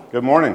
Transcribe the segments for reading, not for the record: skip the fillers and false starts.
Good morning.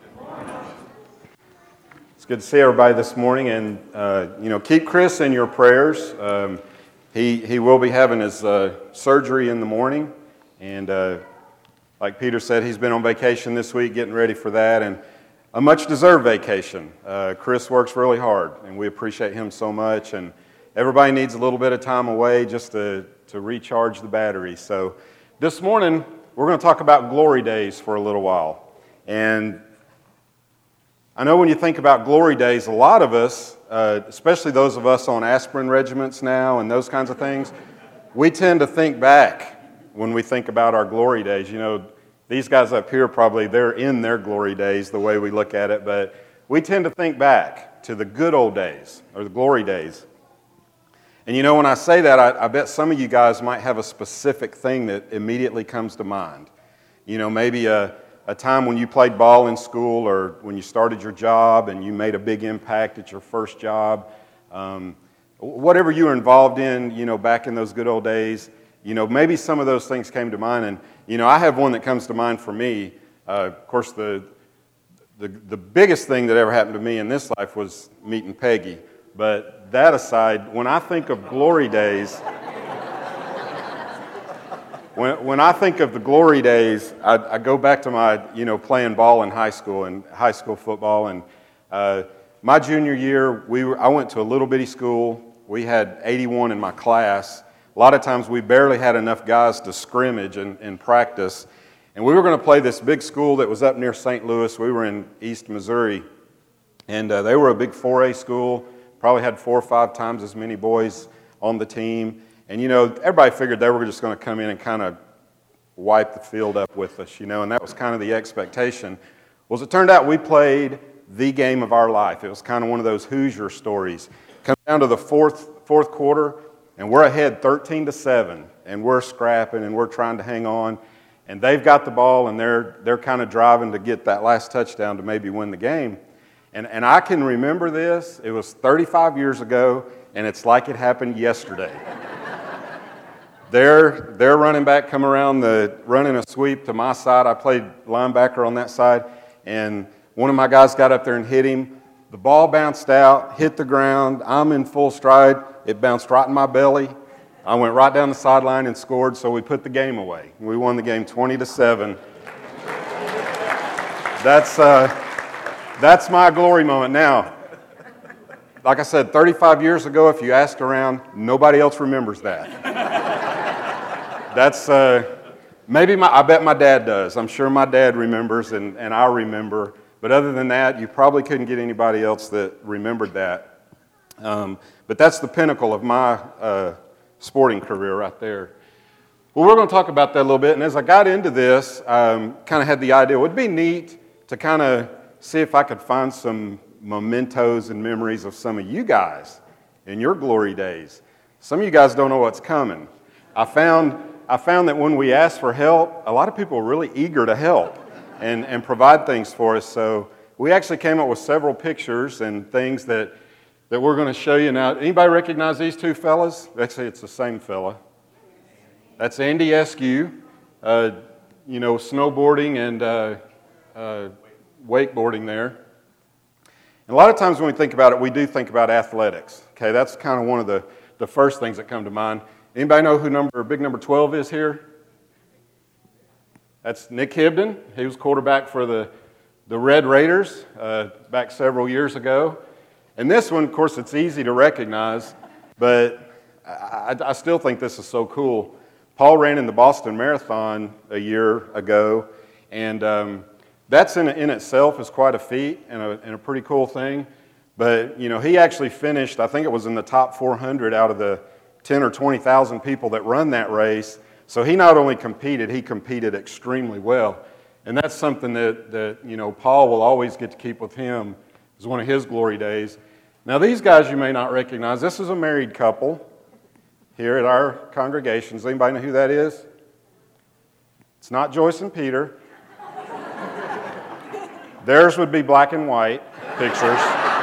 It's good to see everybody this morning, and keep Chris in your prayers. He will be having his surgery in the morning, and like Peter said, he's been on vacation this week, getting ready for that, and a much-deserved vacation. Chris works really hard, and we appreciate him so much, and everybody needs a little bit of time away just to recharge the batteries. So this morning, we're going to talk about glory days for a little while. And I know when you think about glory days, a lot of us, especially those of us on aspirin regimens now and those kinds of things, we tend to think back when we think about our glory days. You know, these guys up here probably, they're in their glory days the way we look at it, but we tend to think back to the good old days or the glory days. And you know, when I say that, I bet some of you guys might have a specific thing that immediately comes to mind. You know, maybe a time when you played ball in school or when you started your job and you made a big impact at your first job. Whatever you were involved in, you know, back in those good old days, you know, maybe some of those things came to mind. And, you know, I have one that comes to mind for me. Of course, the biggest thing that ever happened to me in this life was meeting Peggy. But that aside, when I think of glory days, when I think of the glory days, I go back to my, playing ball in high school and high school football. And my junior year, I went to a little bitty school. We had 81 in my class. A lot of times we barely had enough guys to scrimmage and practice. And we were going to play this big school that was up near St. Louis. We were in East Missouri. And they were a big 4A school. Probably had 4 or 5 times as many boys on the team. And, everybody figured they were just going to come in and kind of wipe the field up with us, and that was kind of the expectation. Well, as it turned out, we played the game of our life. It was kind of one of those Hoosier stories. Come down to the fourth quarter, and we're ahead 13-7, and we're scrapping, and we're trying to hang on. And they've got the ball, and they're kind of driving to get that last touchdown to maybe win the game. And I can remember this. It was 35 years ago, and it's like it happened yesterday. Their running back come around running a sweep to my side. I played linebacker on that side, and one of my guys got up there and hit him. The ball bounced out, hit the ground. I'm in full stride. It bounced right in my belly. I went right down the sideline and scored, so we put the game away. We won the game 20-7. That's my glory moment. Now, like I said, 35 years ago, if you asked around, nobody else remembers that. That's I bet my dad does. I'm sure my dad remembers, and I remember. But other than that, you probably couldn't get anybody else that remembered that. But that's the pinnacle of my sporting career right there. Well, we're going to talk about that a little bit. And as I got into this, kind of had the idea, it would be neat to kind of see if I could find some mementos and memories of some of you guys in your glory days. Some of you guys don't know what's coming. I found that when we ask for help, a lot of people are really eager to help and provide things for us. So we actually came up with several pictures and things that we're going to show you now. Anybody recognize these two fellas? Actually, it's the same fella. That's Andy Eskew, snowboarding and wakeboarding there. And a lot of times when we think about it, we do think about athletics. Okay, that's kind of one of the first things that come to mind. Anybody know who big number 12 is here? That's Nick Hibden. He was quarterback for the Red Raiders back several years ago. And this one, of course, it's easy to recognize, but I still think this is so cool. Paul ran in the Boston Marathon a year ago, and that's in itself is quite a feat and a pretty cool thing. But, he actually finished, I think it was in the top 400 out of the 10 or 20,000 people that run that race. So he not only competed, he competed extremely well. And that's something that Paul will always get to keep with him as one of his glory days. Now these guys you may not recognize. This is a married couple here at our congregation. Does anybody know who that is? It's not Joyce and Peter. Theirs would be black and white pictures.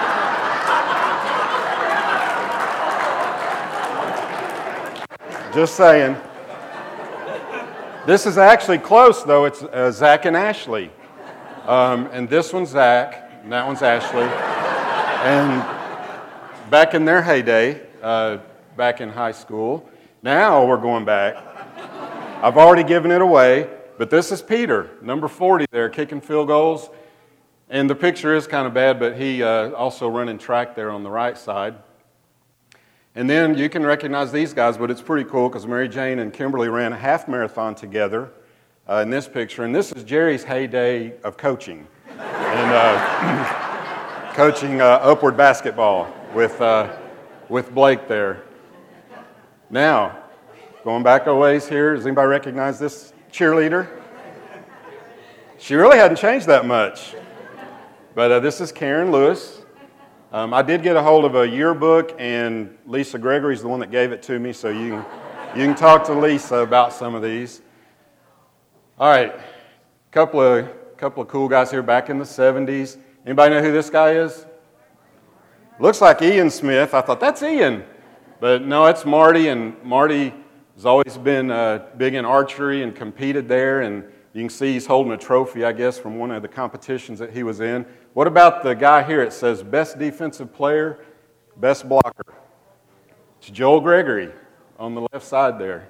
Just saying. This is actually close, though. It's Zach and Ashley. And this one's Zach, and that one's Ashley. And back in their heyday, back in high school, now we're going back. I've already given it away, but this is Peter, number 40 there, kicking field goals. And the picture is kind of bad, but he also running track there on the right side. And then you can recognize these guys, but it's pretty cool because Mary Jane and Kimberly ran a half marathon together in this picture. And this is Jerry's heyday of coaching. And coaching upward basketball with Blake there. Now, going back a ways here, does anybody recognize this cheerleader? She really hadn't changed that much. But this is Karen Lewis. I did get a hold of a yearbook, and Lisa Gregory's the one that gave it to me, so you can talk to Lisa about some of these. All right, couple of cool guys here back in the 70s. Anybody know who this guy is? Looks like Ian Smith. I thought, that's Ian. But no, it's Marty, and Marty has always been big in archery and competed there, and you can see he's holding a trophy, I guess, from one of the competitions that he was in. What about the guy here? It says best defensive player, best blocker. It's Joel Gregory on the left side there.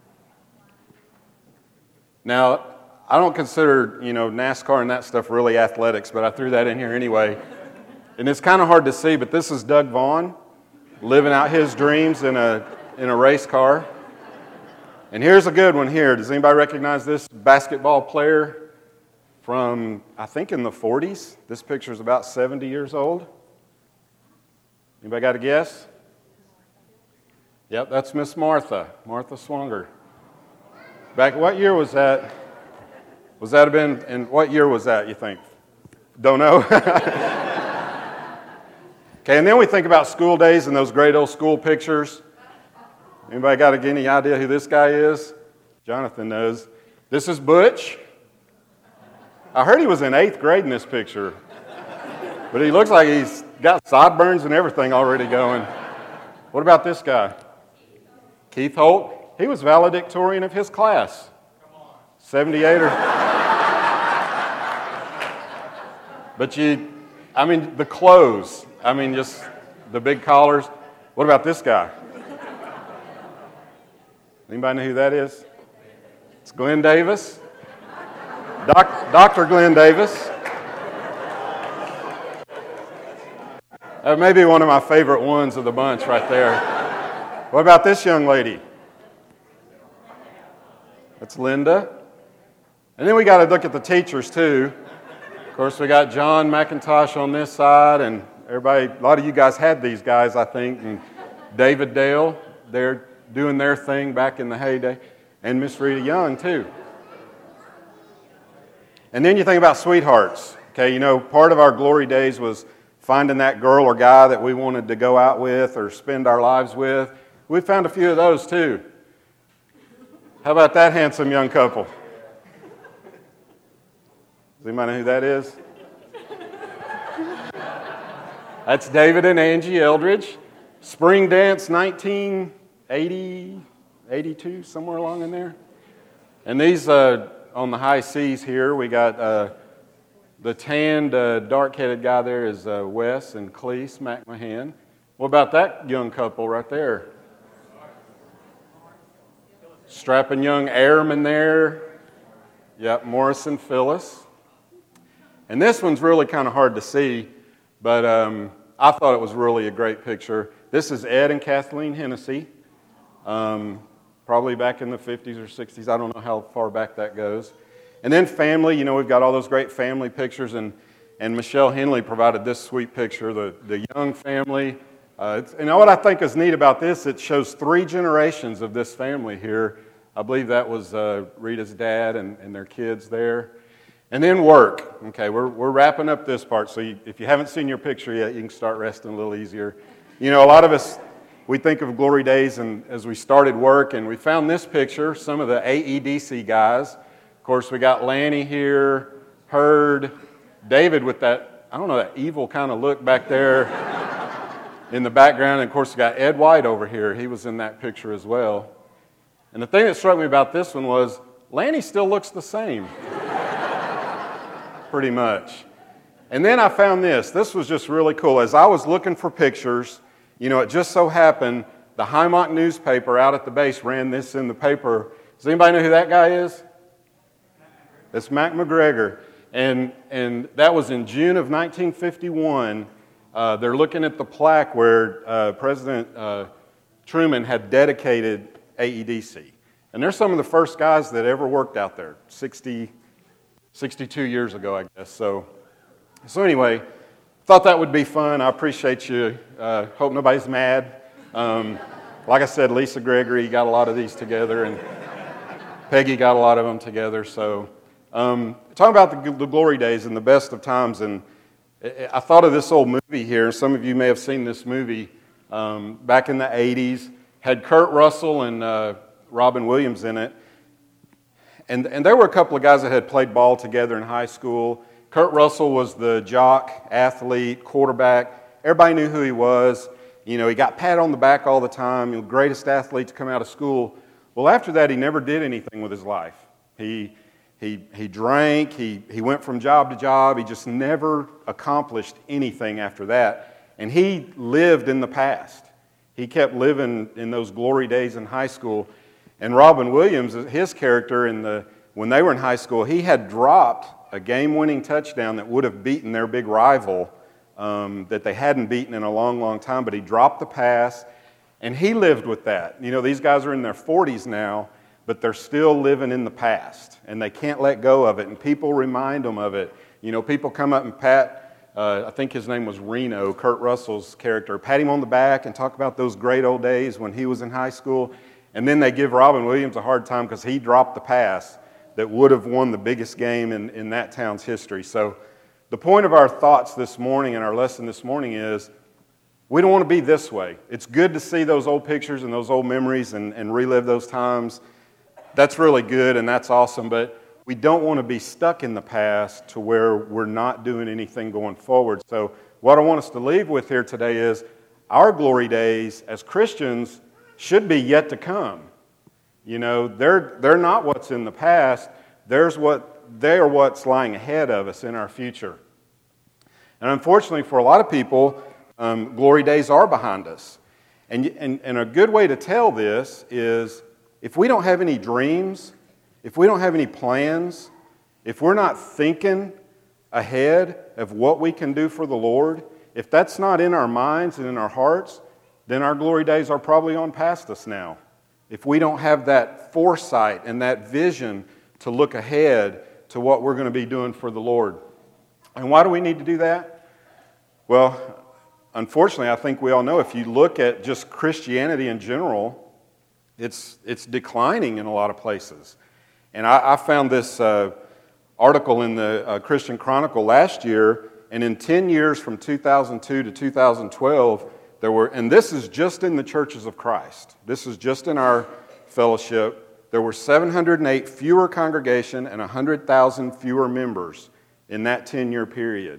Now, I don't consider, NASCAR and that stuff really athletics, but I threw that in here anyway. And it's kind of hard to see, but this is Doug Vaughn living out his dreams in a race car. And here's a good one here. Does anybody recognize this basketball player from, I think, in the 40s? This picture is about 70 years old. Anybody got a guess? Yep, that's Miss Martha Swanger. Back, what year was that? Was that been, and what year was that, you think? Don't know? Okay, and then we think about school days and those great old school pictures. Anybody got any idea who this guy is? Jonathan knows. This is Butch. I heard he was in 8th grade in this picture. But he looks like he's got sideburns and everything already going. What about this guy? Keith Holt. He was valedictorian of his class. 78 or... But the clothes. Just the big collars. What about this guy? Anybody know who that is? It's Glenn Davis. Dr. Glenn Davis. That may be one of my favorite ones of the bunch right there. What about this young lady? That's Linda. And then we got to look at the teachers too. Of course, we got John McIntosh on this side, and everybody, a lot of you guys had these guys, I think, and David Dale, they're doing their thing back in the heyday, and Miss Rita Young, too. And then you think about sweethearts. Okay, part of our glory days was finding that girl or guy that we wanted to go out with or spend our lives with. We found a few of those, too. How about that handsome young couple? Does anybody know who that is? That's David and Angie Eldridge. Spring Dance 1980, 82, somewhere along in there. And these, on the high seas here, we got the tanned, dark-headed guy there is Wes and Cleese McMahon. What about that young couple right there? Strapping young airman there. Yep, Morris and Phyllis. And this one's really kind of hard to see, but I thought it was really a great picture. This is Ed and Kathleen Hennessy, probably back in the 50s or 60s. I don't know how far back that goes. And then family, we've got all those great family pictures, and Michelle Henley provided this sweet picture, the young family. What I think is neat about this, it shows 3 generations of this family here. I believe that was Rita's dad and their kids there. And then work. Okay, we're wrapping up this part, so if you haven't seen your picture yet, you can start resting a little easier. A lot of us, we think of glory days and as we started work, and we found this picture, some of the AEDC guys. Of course, we got Lanny here, Hurd, David with that, that evil kind of look back there in the background. And of course, we got Ed White over here. He was in that picture as well. And the thing that struck me about this one was Lanny still looks the same. pretty much. And then I found this. This was just really cool. As I was looking for pictures, it just so happened the Highmont newspaper out at the base ran this in the paper. Does anybody know who that guy is? It's Mac McGregor. And that was in June of 1951. They're looking at the plaque where President Truman had dedicated AEDC. And they're some of the first guys that ever worked out there, 62 years ago, I guess. So anyway, thought that would be fun. I appreciate you. Hope nobody's mad. Like I said, Lisa Gregory got a lot of these together, and Peggy got a lot of them together. So talking about the glory days and the best of times, and I thought of this old movie here. Some of you may have seen this movie back in the 80s. Had Kurt Russell and Robin Williams in it. And there were a couple of guys that had played ball together in high school. Kurt Russell was the jock, athlete, quarterback. Everybody knew who he was. He got pat on the back all the time. The greatest athlete to come out of school. Well, after that, he never did anything with his life. He drank. He went from job to job. He just never accomplished anything after that. And he lived in the past. He kept living in those glory days in high school. And Robin Williams, his character, when they were in high school, he had dropped a game-winning touchdown that would have beaten their big rival that they hadn't beaten in a long, long time. But he dropped the pass, and he lived with that. These guys are in their 40s now, but they're still living in the past, and they can't let go of it. And people remind them of it. People come up and pat. I think his name was Reno, Kurt Russell's character, pat him on the back and talk about those great old days when he was in high school. And then they give Robin Williams a hard time because he dropped the pass that would have won the biggest game in that town's history. So the point of our thoughts this morning and our lesson this morning is we don't want to be this way. It's good to see those old pictures and those old memories and relive those times. That's really good and that's awesome, but we don't want to be stuck in the past to where we're not doing anything going forward. So what I want us to leave with here today is our glory days as Christians should be yet to come. They're not what's in the past. They are what's lying ahead of us in our future. And unfortunately for a lot of people, glory days are behind us. And a good way to tell this is if we don't have any dreams, if we don't have any plans, if we're not thinking ahead of what we can do for the Lord, if that's not in our minds and in our hearts, then our glory days are probably on past us now. If we don't have that foresight and that vision to look ahead to what we're going to be doing for the Lord. And why do we need to do that? Well, unfortunately, I think we all know if you look at just Christianity in general, it's declining in a lot of places. And I found this article in the Christian Chronicle last year, and in 10 years from 2002 to 2012, and this is just in the churches of Christ. This is just in our fellowship. There were 708 fewer congregation and 100,000 fewer members in that 10-year period.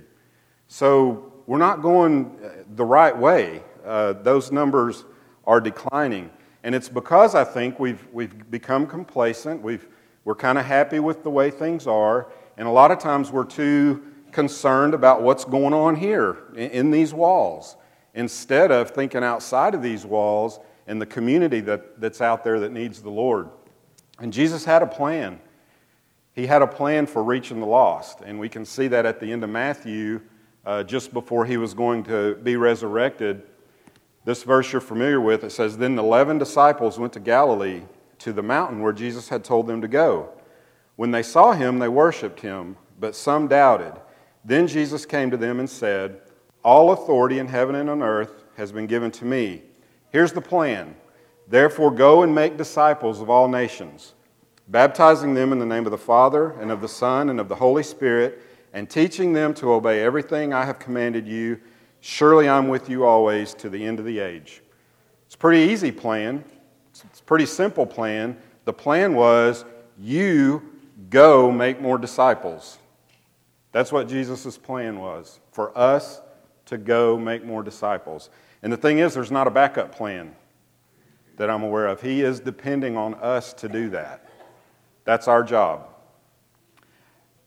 So we're not going the right way. Those numbers are declining. And it's because I think we've become complacent. We're kind of happy with the way things are. And a lot of times we're too concerned about what's going on here in these walls, instead of thinking outside of these walls and the community that's out there that needs the Lord. And Jesus had a plan. He had a plan for reaching the lost. And we can see that at the end of Matthew, just before he was going to be resurrected. This verse you're familiar with, it says, "Then the 11 disciples went to Galilee, to the mountain where Jesus had told them to go. When they saw him, they worshipped him, but some doubted. Then Jesus came to them and said, 'All authority in heaven and on earth has been given to me. Here's the plan. Therefore go and make disciples of all nations, baptizing them in the name of the Father and of the Son and of the Holy Spirit, and teaching them to obey everything I have commanded you. Surely I'm with you always to the end of the age.'" It's a pretty easy plan. It's a pretty simple plan. The plan was, you go make more disciples. That's what Jesus' plan was, for us to go make more disciples. And the thing is, there's not a backup plan that I'm aware of. He is depending on us to do that. That's our job.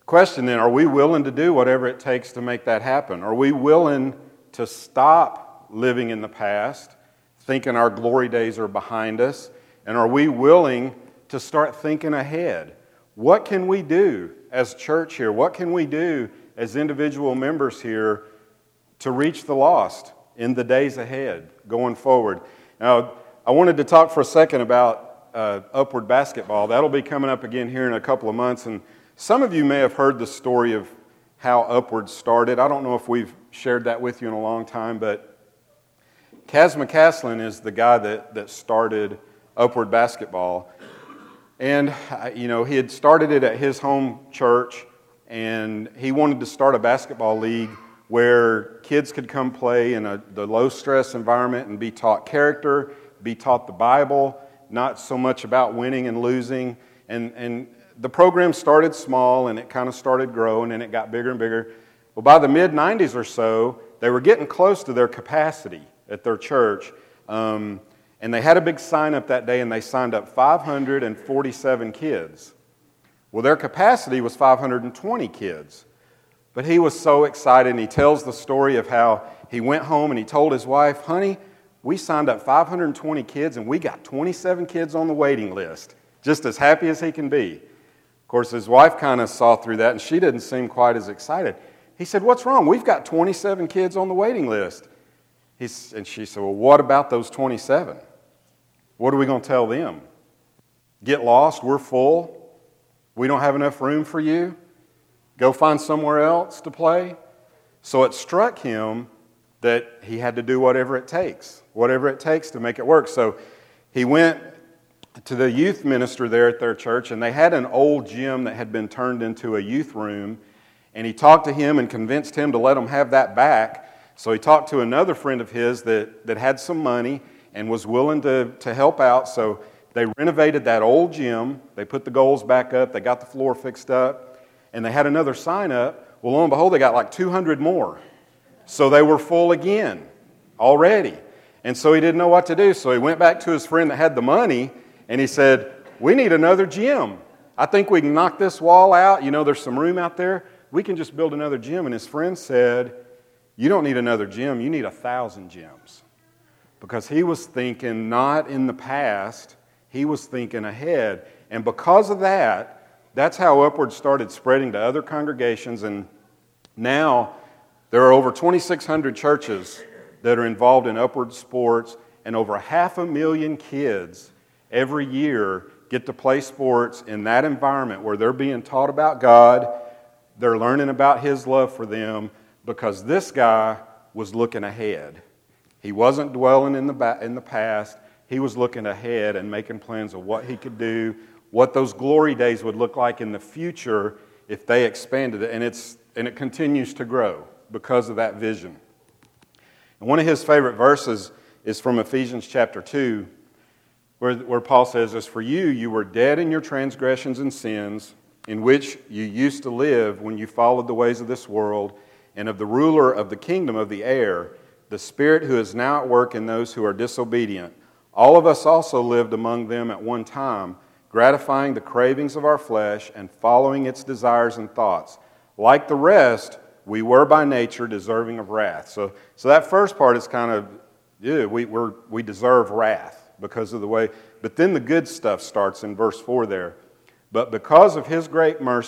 question then, are we willing to do whatever it takes to make that happen? Are we willing to stop living in the past, thinking our glory days are behind us? And are we willing to start thinking ahead? What can we do as church here? What can we do as individual members here to reach the lost in the days ahead, going forward? Now, I wanted to talk for a second about Upward Basketball. That'll be coming up again here in a couple of months. And some of you may have heard the story of how Upward started. I don't know if we've shared that with you in a long time, but Kaz McCaslin is the guy that started Upward Basketball. And, he had started it at his home church, and he wanted to start a basketball league where kids could come play in the low-stress environment and be taught character, be taught the Bible, not so much about winning and losing. And the program started small, and it kind of started growing, and it got bigger and bigger. Well, by the mid-'90s or so, they were getting close to their capacity at their church. And they had a big sign-up that day, and they signed up 547 kids. Well, their capacity was 520 kids. But he was so excited, and he tells the story of how he went home and he told his wife, "Honey, we signed up 520 kids, and we got 27 kids on the waiting list." Just as happy as he can be. Of course, his wife kind of saw through that, and she didn't seem quite as excited. He said, "What's wrong? We've got 27 kids on the waiting list." And she said, "Well, what about those 27? What are we going to tell them? Get lost, we're full. We don't have enough room for you. Go find somewhere else to play." So it struck him that he had to do whatever it takes to make it work. So he went to the youth minister there at their church, and they had an old gym that had been turned into a youth room, and he talked to him and convinced him to let him have that back. So he talked to another friend of his that had some money and was willing to help out. So they renovated that old gym. They put the goals back up. They got the floor fixed up. And they had another sign up. Well, lo and behold, they got like 200 more. So they were full again already. And so he didn't know what to do. So he went back to his friend that had the money, and he said, "We need another gym. I think we can knock this wall out. There's some room out there. We can just build another gym." And his friend said, "You don't need another gym. You need 1,000 gyms." Because he was thinking not in the past, he was thinking ahead. And because of that, that's how Upward started spreading to other congregations. And now there are over 2,600 churches that are involved in Upward sports, and over 500,000 kids every year get to play sports in that environment where they're being taught about God, they're learning about His love for them, because this guy was looking ahead. He wasn't dwelling in the past. He was looking ahead and making plans of what he could do, what those glory days would look like in the future if they expanded it. And it continues to grow because of that vision. And one of his favorite verses is from Ephesians chapter 2, where Paul says, "As for you, you were dead in your transgressions and sins, in which you used to live when you followed the ways of this world, and of the ruler of the kingdom of the air, the Spirit who is now at work in those who are disobedient. All of us also lived among them at one time, gratifying the cravings of our flesh and following its desires and thoughts. Like the rest, we were by nature deserving of wrath." So that first part is kind of, we deserve wrath because of the way. But then the good stuff starts in verse 4 there. Because of His great love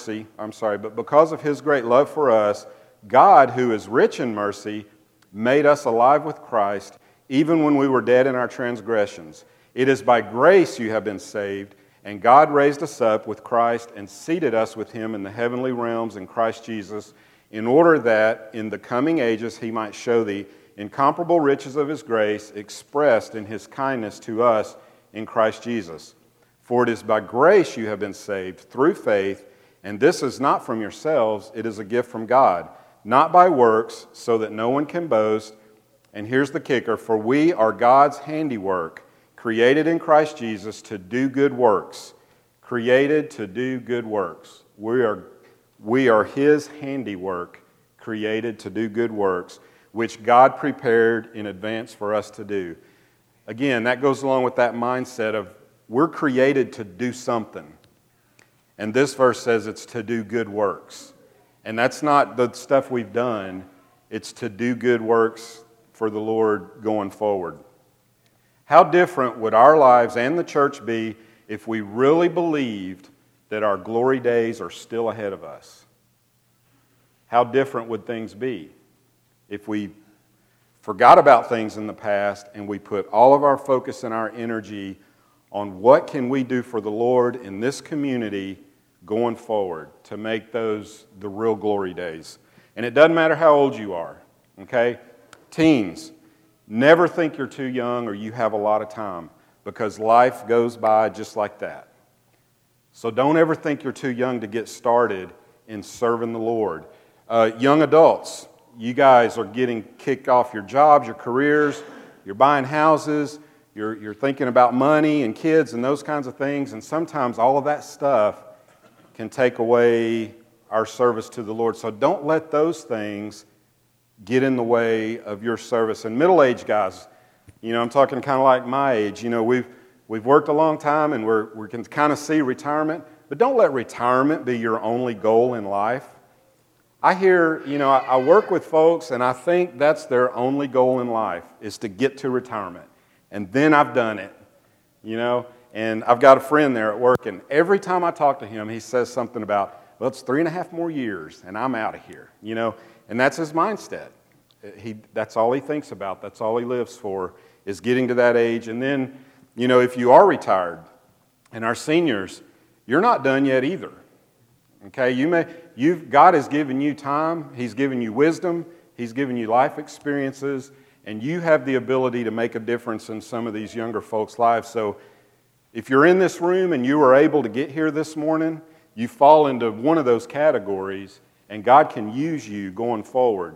for us, God, who is rich in mercy, made us alive with Christ, even when we were dead in our transgressions. It is by grace you have been saved, and God raised us up with Christ and seated us with Him in the heavenly realms in Christ Jesus, in order that in the coming ages He might show the incomparable riches of His grace expressed in His kindness to us in Christ Jesus. For it is by grace you have been saved through faith, and this is not from yourselves, it is a gift from God, not by works, so that no one can boast. And here's the kicker: for we are God's handiwork, created in Christ Jesus to do good works. Created to do good works. We are His handiwork, created to do good works, which God prepared in advance for us to do. Again, that goes along with that mindset of we're created to do something. And this verse says it's to do good works. And that's not the stuff we've done. It's to do good works for the Lord going forward. How different would our lives and the church be if we really believed that our glory days are still ahead of us? How different would things be if we forgot about things in the past and we put all of our focus and our energy on what can we do for the Lord in this community going forward to make those the real glory days? And it doesn't matter how old you are, okay? Teens, never think you're too young or you have a lot of time, because life goes by just like that. So don't ever think you're too young to get started in serving the Lord. Young adults, you guys are getting kicked off your jobs, your careers, you're buying houses, you're thinking about money and kids and those kinds of things, and sometimes all of that stuff can take away our service to the Lord. So don't let those things get in the way of your service. And middle-aged guys, I'm talking kind of like my age. We've worked a long time and we can kind of see retirement, but don't let retirement be your only goal in life. I hear, I work with folks and I think that's their only goal in life is to get to retirement. And then I've done it, And I've got a friend there at work, and every time I talk to him, he says something about, well, it's 3.5 more years, and I'm out of here, And that's his mindset. That's all he thinks about. That's all he lives for, is getting to that age. And then, if you are retired, and our seniors, you're not done yet either. Okay, God has given you time. He's given you wisdom. He's given you life experiences, and you have the ability to make a difference in some of these younger folks' lives. So if you're in this room and you were able to get here this morning, you fall into one of those categories, and God can use you going forward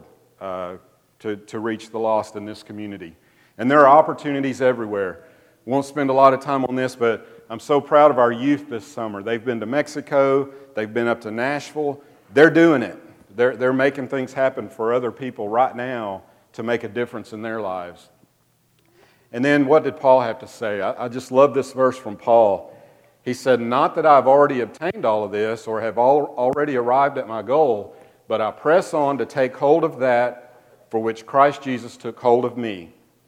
to reach the lost in this community. And there are opportunities everywhere. Won't spend a lot of time on this, but I'm so proud of our youth this summer. They've been to Mexico. They've been up to Nashville. They're doing it. They're making things happen for other people right now to make a difference in their lives. And then what did Paul have to say? I just love this verse from Paul. He said, not that I've already obtained all of this or have already arrived at my goal, but I press on to take hold of that for which Christ Jesus took hold of me.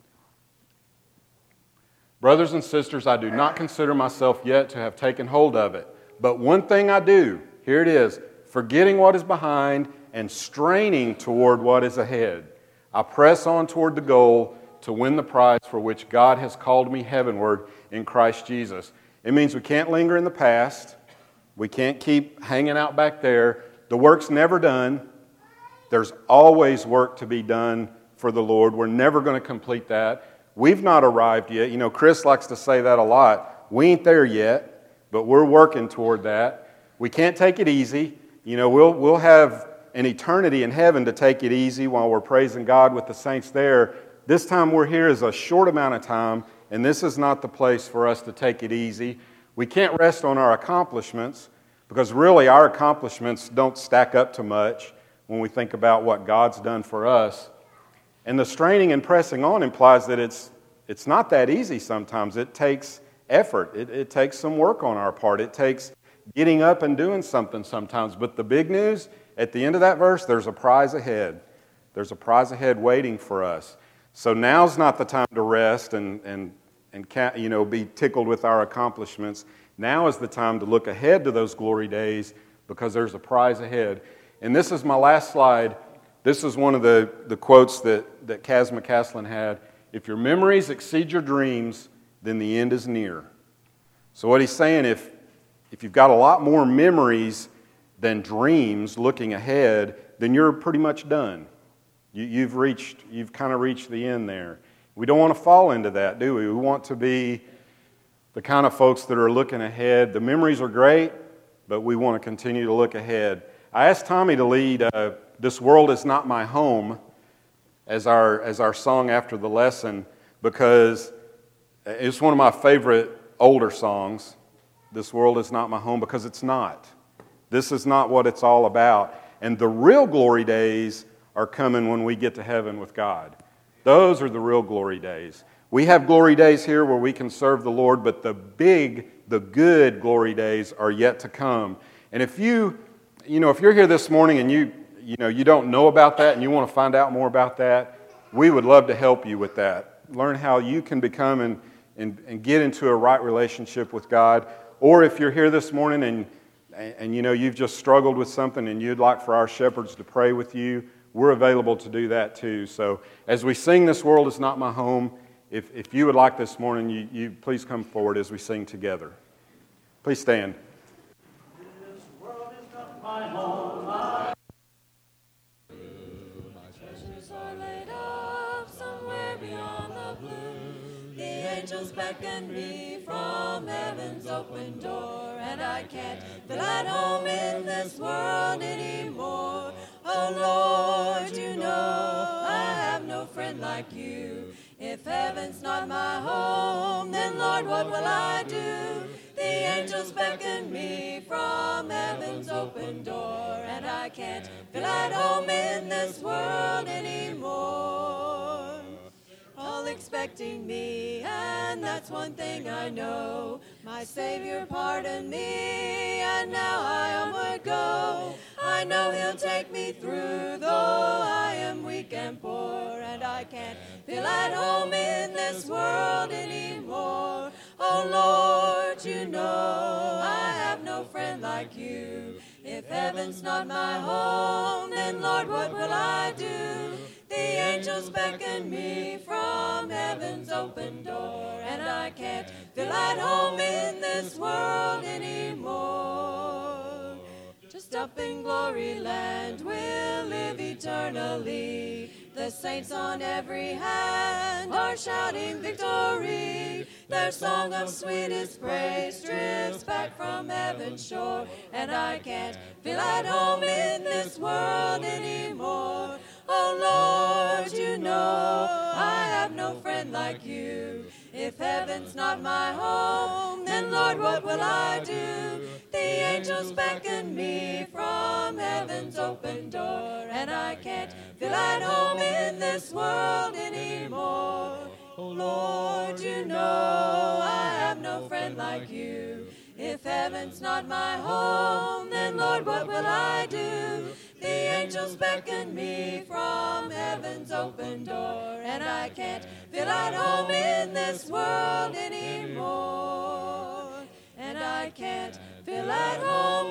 Brothers and sisters, I do not consider myself yet to have taken hold of it. But one thing I do, here it is, forgetting what is behind and straining toward what is ahead. I press on toward the goal to win the prize for which God has called me heavenward in Christ Jesus. It means we can't linger in the past. We can't keep hanging out back there. The work's never done. There's always work to be done for the Lord. We're never going to complete that. We've not arrived yet. Chris likes to say that a lot. We ain't there yet, but we're working toward that. We can't take it easy. We'll have an eternity in heaven to take it easy while we're praising God with the saints there. This time we're here is a short amount of time, and this is not the place for us to take it easy. We can't rest on our accomplishments, because really our accomplishments don't stack up to much when we think about what God's done for us. And the straining and pressing on implies that it's not that easy sometimes. It takes effort. It takes some work on our part. It takes getting up and doing something sometimes. But the big news, at the end of that verse, there's a prize ahead. There's a prize ahead waiting for us. So now's not the time to rest and be tickled with our accomplishments. Now is the time to look ahead to those glory days, because there's a prize ahead. And this is my last slide. This is one of the quotes that Kaz McCaslin had. If your memories exceed your dreams, then the end is near. So what he's saying, if you've got a lot more memories than dreams looking ahead, then you're pretty much done. You've kind of reached the end there. We don't want to fall into that, do we? We want to be the kind of folks that are looking ahead. The memories are great, but we want to continue to look ahead. I asked Tommy to lead This World Is Not My Home as our song after the lesson, because it's one of my favorite older songs, This World Is Not My Home, because it's not. This is not what it's all about. And the real glory days are coming when we get to heaven with God. Those are the real glory days. We have glory days here where we can serve the Lord, but the good glory days are yet to come. And if you if you're here this morning and you don't know about that and you want to find out more about that, we would love to help you with that. Learn how you can become and get into a right relationship with God. Or if you're here this morning and you've just struggled with something and you'd like for our shepherds to pray with you, we're available to do that too. So as we sing "This World Is Not My Home," if you would like this morning, you please come forward as we sing together. Please stand. This world is not my home. My treasures are laid up somewhere beyond the blue. The angels beckon me from heaven's open door, and I can't feel at home in this world anymore. Oh Lord, you know I have no friend like you. If heaven's not my home, then Lord, what will I do? The angels beckon me from heaven's open door, and I can't feel at home in this world anymore. All expecting me, and that's one thing I know. My Savior pardoned me, and now I onward go. I know He'll take me through, though I am weak and poor, and I can't feel at home in this world anymore. Oh Lord, you know I have no friend like you. If heaven's not my home, then Lord, what will I do? The angels beckon me from heaven's open door, and I can't feel at home in this world anymore. Just up in glory land we'll live eternally. The saints on every hand are shouting victory. Their song of sweetest praise drifts back from heaven's shore, and I can't feel at home in this world anymore. Oh Lord, you know I have no friend like you. If heaven's not my home, then Lord, what will I do? The angels beckon me from heaven's open door, and I can't feel at home in this world anymore. Oh Lord, you know I have no friend like you. If heaven's not my home, then Lord, what will I do? The angels beckon me from heaven's open door, and I can't feel at home in this world anymore. And I can't feel at home